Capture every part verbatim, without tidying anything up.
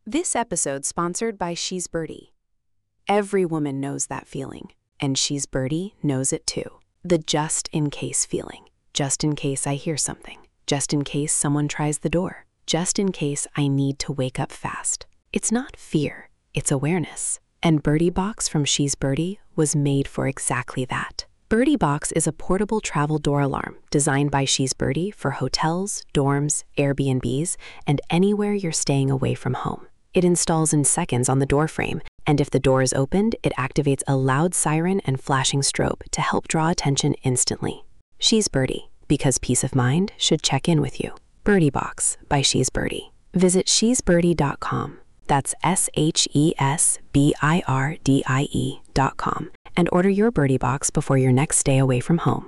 This episode sponsored by She's Birdie. Every woman knows that feeling, and She's Birdie knows it too. The just-in-case feeling. Just in case I hear something. Just in case someone tries the door. Just in case I need to wake up fast. It's not fear, it's awareness. And Birdie Box from She's Birdie was made for exactly that. Birdie Box is a portable travel door alarm designed by She's Birdie for hotels, dorms, Airbnbs, and anywhere you're staying away from home. It installs in seconds on the door frame, and if the door is opened, it activates a loud siren and flashing strobe to help draw attention instantly. She's Birdie, because peace of mind should check in with you. Birdie Box by She's Birdie. Visit she's birdie dot com. That's S H E S B I R D I E dot com. And order your Birdie Box before your next stay away from home.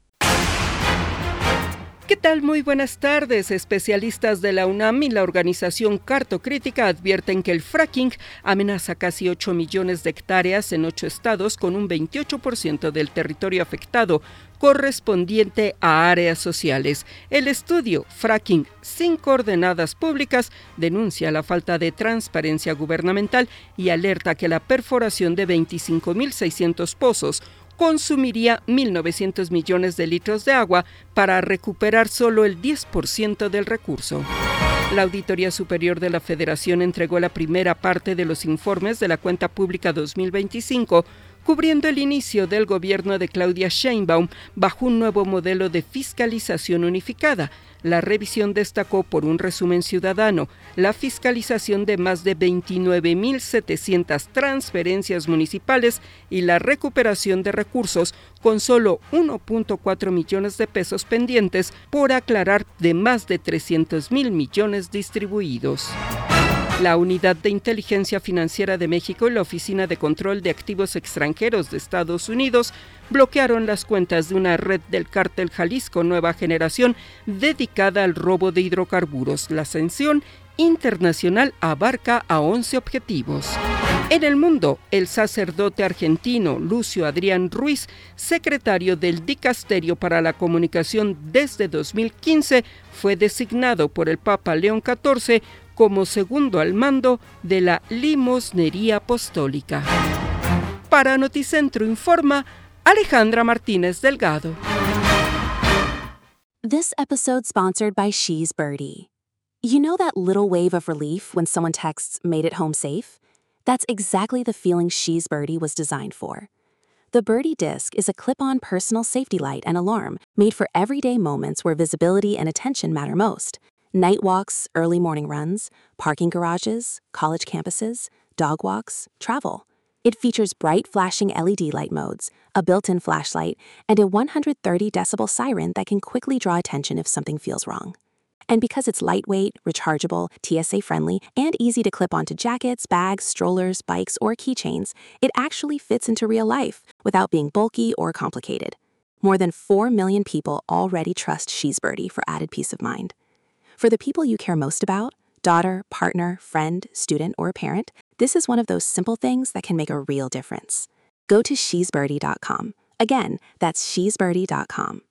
¿Qué tal? Muy buenas tardes. Especialistas de la UNAM y la organización Cartocrítica advierten que el fracking amenaza casi ocho millones de hectáreas en ocho estados con un veintiocho por ciento del territorio afectado, correspondiente a áreas sociales. El estudio Fracking sin coordenadas públicas denuncia la falta de transparencia gubernamental y alerta que la perforación de veinticinco mil seiscientos pozos consumiría mil novecientos millones de litros de agua para recuperar solo el diez por ciento del recurso. La Auditoría Superior de la Federación entregó la primera parte de los informes de la Cuenta Pública dos mil veinticinco, cubriendo el inicio del gobierno de Claudia Sheinbaum bajo un nuevo modelo de fiscalización unificada. La revisión destacó por un resumen ciudadano, la fiscalización de más de veintinueve mil setecientas transferencias municipales y la recuperación de recursos con solo uno punto cuatro millones de pesos pendientes por aclarar de más de trescientos mil millones distribuidos. La Unidad de Inteligencia Financiera de México y la Oficina de Control de Activos Extranjeros de Estados Unidos bloquearon las cuentas de una red del cártel Jalisco Nueva Generación dedicada al robo de hidrocarburos. La sanción internacional abarca a once objetivos. En el mundo, el sacerdote argentino Lucio Adrián Ruiz, secretario del Dicasterio para la Comunicación desde dos mil quince, fue designado por el Papa León catorce como segundo al mando de la limosnería apostólica. Para Noticentro informa Alejandra Martínez Delgado. This episode sponsored by She's Birdie. You know that little wave of relief when someone texts, "Made it home safe"? That's exactly the feeling She's Birdie was designed for. The Birdie Disc is a clip-on personal safety light and alarm made for everyday moments where visibility and attention matter most. Night walks, early morning runs, parking garages, college campuses, dog walks, travel. It features bright flashing L E D light modes, a built-in flashlight, and a one hundred thirty decibel siren that can quickly draw attention if something feels wrong. And because it's lightweight, rechargeable, T S A-friendly, and easy to clip onto jackets, bags, strollers, bikes, or keychains, it actually fits into real life without being bulky or complicated. More than four million people already trust She's Birdie for added peace of mind. For the people you care most about, daughter, partner, friend, student, or parent, this is one of those simple things that can make a real difference. Go to she's birdie dot com. Again, that's she's birdie dot com.